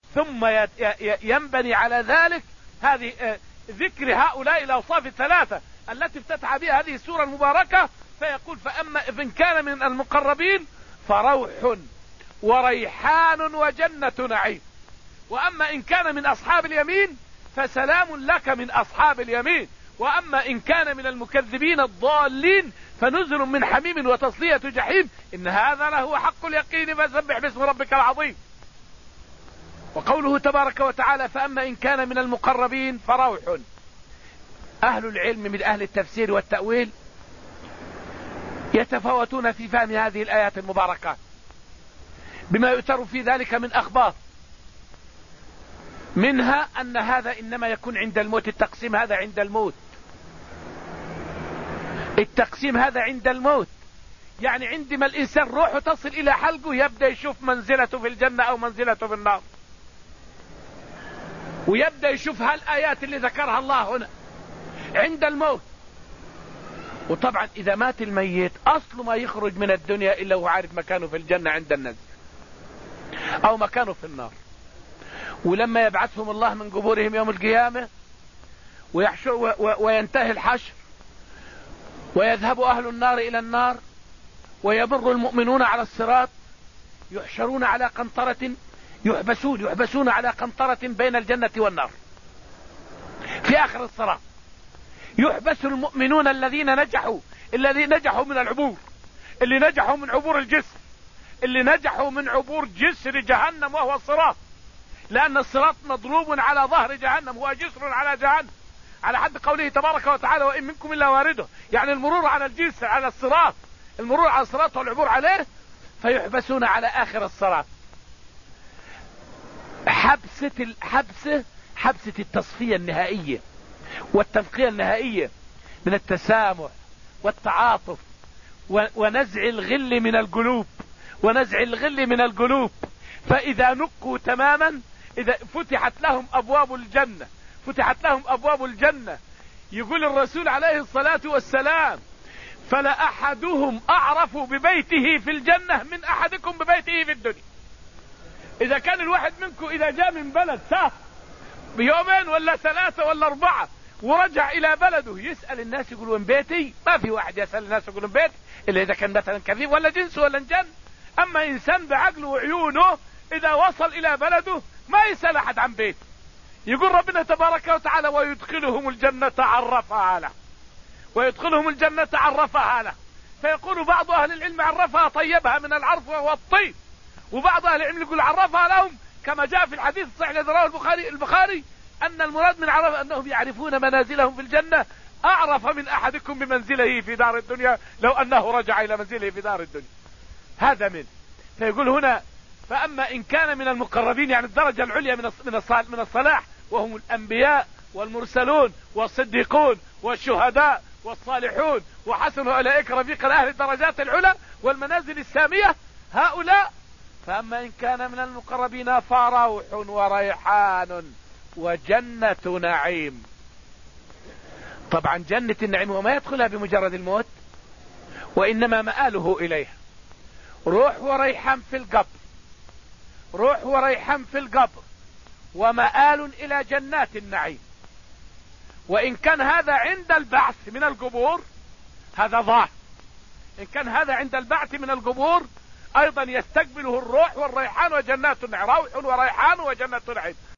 ثم ينبني على ذلك هذه ذكر هؤلاء الأوصاف الثلاثة التي افتتح بها هذه السورة المباركة، فيقول فأما إن كان من المقربين فروح وريحان وجنة نعيم، وأما إن كان من أصحاب اليمين فسلام لك من أصحاب اليمين، وأما إن كان من المكذبين الضالين فنزل من حميم وتصلية جحيم، إن هذا لهو حق اليقين، فسبح باسم ربك العظيم. وقوله تبارك وتعالى فأما إن كان من المقربين فروح. أهل العلم من أهل التفسير والتأويل يتفاوتون في فهم هذه الآيات المباركات بما يؤثر في ذلك من أخبار، منها أن هذا إنما يكون عند الموت، التقسيم هذا عند الموت، التقسيم هذا عند الموت، يعني عندما الإنسان روحه تصل إلى حلقه يبدأ يشوف منزلته في الجنة أو منزلته في النار، ويبدأ يشوف هالآيات اللي ذكرها الله هنا عند الموت. وطبعا إذا مات الميت أصله ما يخرج من الدنيا إلا هو عارف مكانه في الجنة عند النزل أو مكانه في النار. ولما يبعثهم الله من قبورهم يوم القيامة وينتهي الحشر ويذهب أهل النار إلى النار ويمر المؤمنون على الصراط، يحشرون على قنطرة، يحبسون على قنطرة بين الجنة والنار في آخر الصراط. يحبس المؤمنون الذين نجحوا من العبور، اللي نجحوا من عبور الجسر، اللي نجحوا من عبور جسر جهنم وهو الصراط، لأن الصراط مضروب على ظهر جهنم، هو جسر على جهنم، على حد قوله تبارك وتعالى وإن منكم إلا وارده، يعني المرور على الجسر على الصراط، المرور على الصراط والعبور عليه. فيحبسون على آخر الصراط، حبسة التصفية النهائية والتنقية النهائية من التسامح والتعاطف ونزع الغل من القلوب، فإذا نقوا تماما، إذا فتحت لهم أبواب الجنة، يقول الرسول عليه الصلاة والسلام فلا أحدهم أعرف ببيته في الجنة من أحدكم ببيته في الدنيا. إذا كان الواحد منكم إذا جاء من بلد سافر بيومين ولا 3 ولا 4 ورجع إلى بلده يسأل الناس يقول وين بيتي، ما في واحد يسأل الناس يقول وين بيت إلا إذا كان مثلا كذيب ولا جنس ولا انجن. أما إنسان بعقله وعيونه إذا وصل إلى بلده ما يسأل أحد عن بيت. يقول ربنا تبارك وتعالى ويدخلهم الجنة عرفها له، فيقول بعض أهل العلم عرفها طيبها من العرف وهو الطيب، وبعض أهل العلم يقول عرفها لهم كما جاء في الحديث الصحيح الذي رواه البخاري أن المراد من عرف أنهم يعرفون منازلهم في الجنة أعرف من أحدكم بمنزله في دار الدنيا لو أنه رجع إلى منزله في دار الدنيا. هذا فيقول هنا فأما إن كان من المقربين، يعني الدرجة العليا من الصلاح، وهم الأنبياء والمرسلون والصديقون والشهداء والصالحون، وحسن أولئك رفيقا، أهل الدرجات العلى والمنازل السامية هؤلاء. فأما إن كان من المقربين فروح وريحان وجنة نعيم. طبعا جنة النعيم وما يدخلها بمجرد الموت، وإنما مآله إليها. روح وريحان في القبر ومآل إلى جنات النعيم. وإن كان هذا عند البعث من القبور هذا ظاهر، إن كان هذا عند البعث من القبور أيضا يستقبله الروح والريحان وجنات النعيم، روح وريحان وجنة نعيم.